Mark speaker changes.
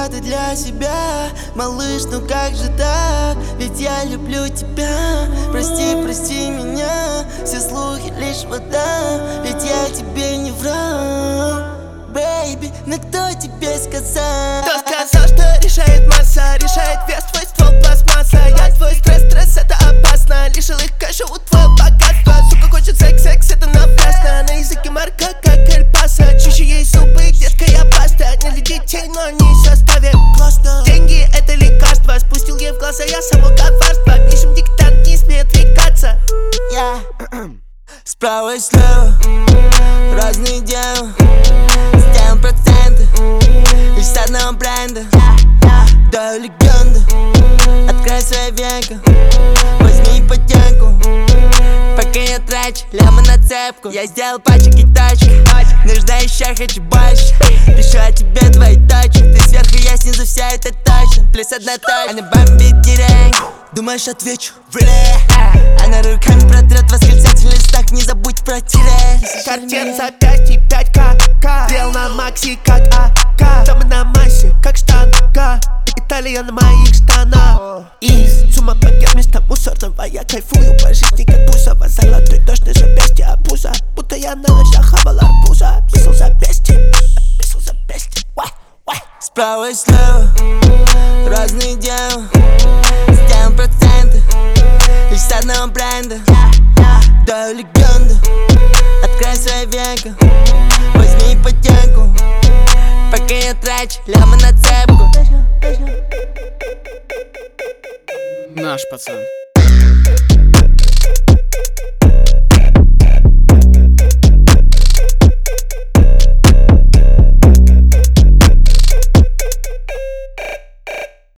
Speaker 1: только ты для себя. Малыш, ну как же так? Ведь я люблю тебя. Прости, прости меня, все слухи лишь вода. Ведь я тебе не врал, бэйби, но кто тебе сказал?
Speaker 2: Кто сказал, что решает масса? Решает вес, твой ствол пластмасса. Я твой стресс, стресс, это опасно. Лишил их кэша, у твоего богатства. Сука хочет секс, секс, это напрасно. На языке марка, как Эль Пасо. Чище ей зубы, детская паста. Не для детей, но не в составе. Классно. Деньги это лекарство. Спустил ей в глаза, я само коварство. Пишем диктант, не смеет рекаться.
Speaker 1: Справа и слева разные дела. Сделаем проценты лишь с одного бренда. Даю легенду, открой свои века. Возьми ипотеку, пока я трачу лямы на цепку. Я сделал пачек и тачек, нужда еще, хочу больше. Пишу о тебе твои точки. Ты сверху, я снизу, вся это точно. Плюс одна точка, она бомбит деревню. Думаешь, отвечу? Она руками протрет восклицательный знак. Не забудь про тире.
Speaker 2: Картин за 5 и 5К. Дел на макси, как АК. Дома на массе, как штанга. Италия на моих штанах. И сумма пакет вместо мусорного. Я кайфую по жизни, как Бузова. Золотой дождь на запястье обуза. Будто я на лыжах хавал арбуза. Писал за пести, писал за пести.
Speaker 1: Справа и слева разные дела. Сделаем проценты лишь с одного бренда. Даю легенду, открой свои века. Возьми ипотеку, пока я трачу лямы на цепку.
Speaker 3: Наш пацан.